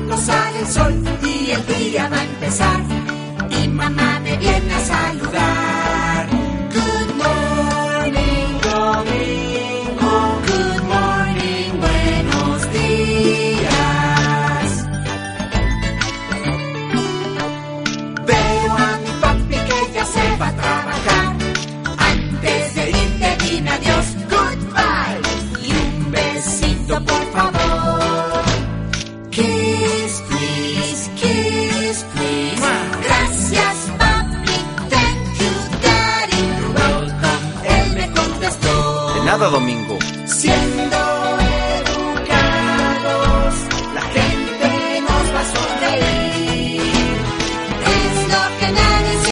cuando sale el sol y el día va a empezar. Y mamá me viene a saludar. Good morning, domingo. Good morning, buenos días. Veo a mi papi que ya se va a trabajar. Antes de irte dime adiós, goodbye. Y un besito por favor. Kiss, please, kiss, please. Gracias, papi, thank you, daddy. You're welcome, él me contestó. De nada, Domingo.